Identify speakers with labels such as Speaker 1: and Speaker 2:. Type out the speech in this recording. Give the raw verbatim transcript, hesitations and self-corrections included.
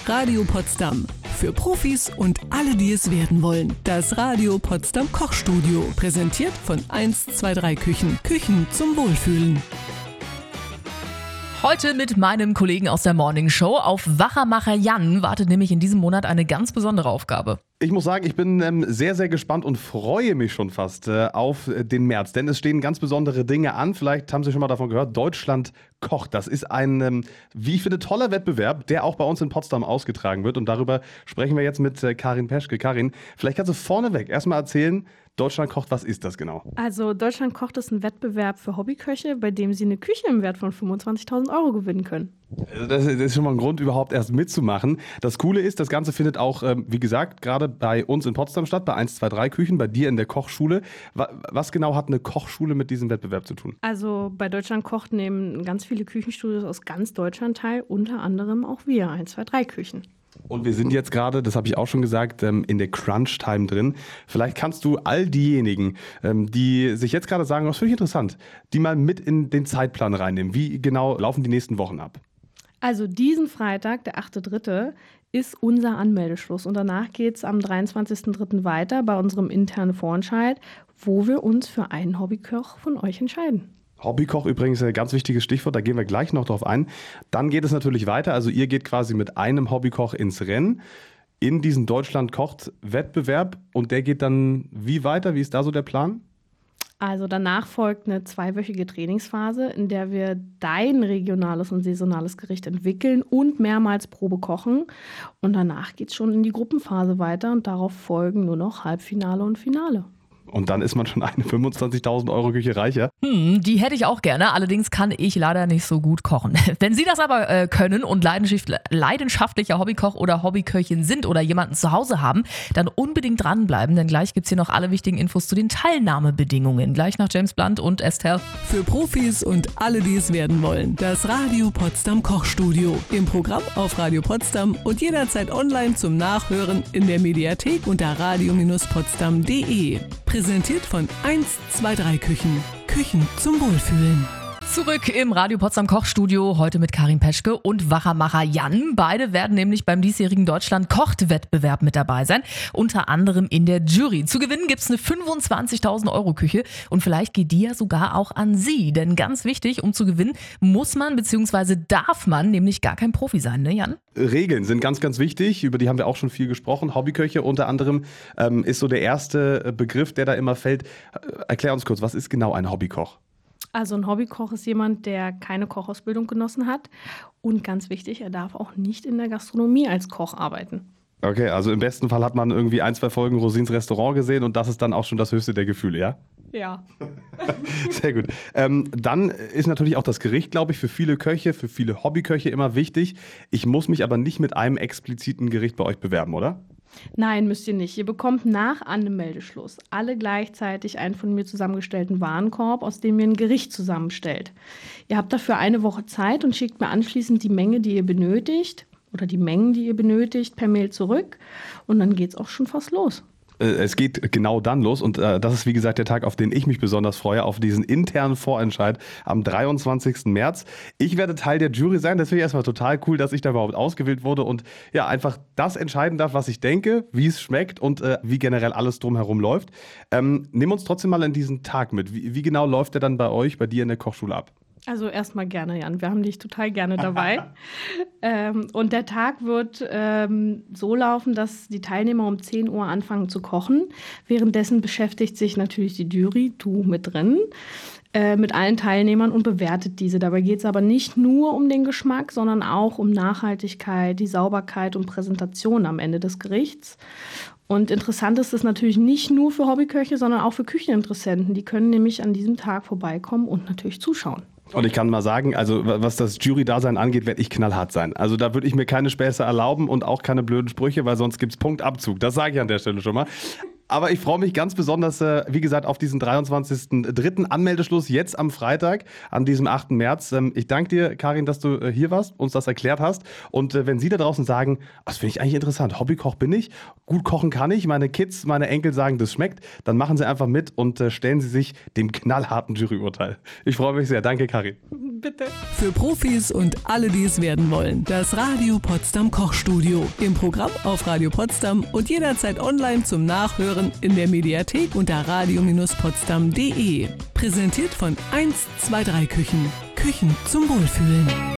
Speaker 1: Radio Potsdam. Für Profis und alle, die es werden wollen. Das Radio Potsdam Kochstudio. Präsentiert von eins zwei drei Küchen. Küchen zum Wohlfühlen.
Speaker 2: Heute mit meinem Kollegen aus der Morning Show. Auf Wachermacher Jan wartet nämlich in diesem Monat eine ganz besondere Aufgabe.
Speaker 3: Ich muss sagen, ich bin ähm, sehr, sehr gespannt und freue mich schon fast äh, auf äh, den März. Denn es stehen ganz besondere Dinge an. Vielleicht haben Sie schon mal davon gehört, Deutschland kocht. Das ist ein, ähm, wie ich finde, toller Wettbewerb, der auch bei uns in Potsdam ausgetragen wird. Und darüber sprechen wir jetzt mit äh, Karin Peschke. Karin, vielleicht kannst du vorneweg erstmal erzählen, Deutschland kocht, was ist das genau?
Speaker 4: Also Deutschland kocht ist ein Wettbewerb für Hobbyköche, bei dem Sie eine Küche im Wert von fünfundzwanzigtausend Euro gewinnen können.
Speaker 3: Also das ist schon mal ein Grund, überhaupt erst mitzumachen. Das Coole ist, das Ganze findet auch, ähm, wie gesagt, gerade bei uns in Potsdam statt, bei eins zwei drei Küchen, bei dir in der Kochschule. Was genau hat eine Kochschule mit diesem Wettbewerb zu tun?
Speaker 4: Also bei Deutschland kocht nehmen ganz viele Küchenstudios aus ganz Deutschland teil, unter anderem auch wir, eins zwei drei Küchen.
Speaker 3: Und wir sind jetzt gerade, das habe ich auch schon gesagt, in der Crunch-Time drin. Vielleicht kannst du all diejenigen, die sich jetzt gerade sagen, das finde ich interessant, die mal mit in den Zeitplan reinnehmen. Wie genau laufen die nächsten Wochen ab?
Speaker 4: Also diesen Freitag, der achte dritte ist unser Anmeldeschluss. Und danach geht es am dreiundzwanzigsten dritten weiter bei unserem internen Vorentscheid, wo wir uns für einen Hobbykoch von euch entscheiden.
Speaker 3: Hobbykoch übrigens ein ganz wichtiges Stichwort, da gehen wir gleich noch drauf ein. Dann geht es natürlich weiter, also ihr geht quasi mit einem Hobbykoch ins Rennen in diesen Deutschland-Kocht-Wettbewerb und der geht dann wie weiter? Wie ist da so der Plan?
Speaker 4: Also danach folgt eine zweiwöchige Trainingsphase, in der wir dein regionales und saisonales Gericht entwickeln und mehrmals Probe kochen. Und danach geht es schon in die Gruppenphase weiter und darauf folgen nur noch Halbfinale und Finale.
Speaker 3: Und dann ist man schon eine fünfundzwanzigtausend Euro Küche reicher.
Speaker 2: Hm, die hätte ich auch gerne, allerdings kann ich leider nicht so gut kochen. Wenn Sie das aber äh, können und leidenschaftlicher Hobbykoch oder Hobbyköchin sind oder jemanden zu Hause haben, dann unbedingt dranbleiben, denn gleich gibt es hier noch alle wichtigen Infos zu den Teilnahmebedingungen. Gleich nach James Blunt und Estelle.
Speaker 1: Für Profis und alle, die es werden wollen. Das Radio Potsdam Kochstudio. Im Programm auf Radio Potsdam und jederzeit online zum Nachhören in der Mediathek unter radio potsdam punkt de. Präsentiert von eins zwei drei Küchen. Küchen zum Wohlfühlen.
Speaker 2: Zurück im Radio Potsdam Kochstudio, heute mit Karin Peschke und Wachermacher Jan. Beide werden nämlich beim diesjährigen Deutschland-Kocht-Wettbewerb mit dabei sein. Unter anderem in der Jury. Zu gewinnen gibt es eine fünfundzwanzigtausend Euro Küche und vielleicht geht die ja sogar auch an Sie. Denn ganz wichtig, um zu gewinnen, muss man bzw. darf man nämlich gar kein Profi sein, ne Jan?
Speaker 3: Regeln sind ganz, ganz wichtig. Über die haben wir auch schon viel gesprochen. Hobbyköche unter anderem ähm, ist so der erste Begriff, der da immer fällt. Erklär uns kurz, was ist genau ein Hobbykoch?
Speaker 4: Also ein Hobbykoch ist jemand, der keine Kochausbildung genossen hat. Und ganz wichtig, er darf auch nicht in der Gastronomie als Koch arbeiten.
Speaker 3: Okay, also im besten Fall hat man irgendwie ein, zwei Folgen Rosins Restaurant gesehen und das ist dann auch schon das höchste der Gefühle, ja?
Speaker 4: Ja.
Speaker 3: Sehr gut. Ähm, dann ist natürlich auch das Gericht, glaube ich, für viele Köche, für viele Hobbyköche immer wichtig. Ich muss mich aber nicht mit einem expliziten Gericht bei euch bewerben, oder?
Speaker 4: Nein, müsst ihr nicht. Ihr bekommt nach Anmeldeschluss alle gleichzeitig einen von mir zusammengestellten Warenkorb, aus dem ihr ein Gericht zusammenstellt. Ihr habt dafür eine Woche Zeit und schickt mir anschließend die Menge, die ihr benötigt, oder die Mengen, die ihr benötigt, per Mail zurück. Und dann geht's auch schon fast los.
Speaker 3: Es geht genau dann los und äh, das ist wie gesagt der Tag, auf den ich mich besonders freue, auf diesen internen Vorentscheid am dreiundzwanzigsten März. Ich werde Teil der Jury sein, das finde ich erstmal total cool, dass ich da überhaupt ausgewählt wurde und ja einfach das entscheiden darf, was ich denke, wie es schmeckt und äh, wie generell alles drumherum läuft. Ähm, nimm uns trotzdem mal in diesen Tag mit. Wie, wie genau läuft der dann bei euch, bei dir in der Kochschule ab?
Speaker 4: Also erstmal gerne, Jan. Wir haben dich total gerne dabei. ähm, und der Tag wird ähm, so laufen, dass die Teilnehmer um zehn Uhr anfangen zu kochen. Währenddessen beschäftigt sich natürlich die Jury, du mit drin, äh, mit allen Teilnehmern und bewertet diese. Dabei geht es aber nicht nur um den Geschmack, sondern auch um Nachhaltigkeit, die Sauberkeit und Präsentation am Ende des Gerichts. Und interessant ist es natürlich nicht nur für Hobbyköche, sondern auch für Kücheninteressenten. Die können nämlich an diesem Tag vorbeikommen und natürlich zuschauen.
Speaker 3: Und ich kann mal sagen, also was das Jury-Dasein angeht, werde ich knallhart sein. Also da würde ich mir keine Späße erlauben und auch keine blöden Sprüche, weil sonst gibt es Punktabzug. Das sage ich an der Stelle schon mal. Aber ich freue mich ganz besonders, äh, wie gesagt, auf diesen dreiundzwanzigsten dritten Anmeldeschluss jetzt am Freitag, an diesem achten März. Ähm, ich danke dir, Karin, dass du äh, hier warst, uns das erklärt hast. Und äh, wenn Sie da draußen sagen, das finde ich eigentlich interessant, Hobbykoch bin ich, gut kochen kann ich, meine Kids, meine Enkel sagen, das schmeckt, dann machen Sie einfach mit und äh, stellen Sie sich dem knallharten Juryurteil. Ich freue mich sehr. Danke, Karin.
Speaker 4: Bitte.
Speaker 1: Für Profis und alle, die es werden wollen. Das Radio Potsdam Kochstudio. Im Programm auf Radio Potsdam und jederzeit online zum Nachhören in der Mediathek unter radio potsdam punkt de. Präsentiert von eins zwei drei Küchen. Küchen zum Wohlfühlen.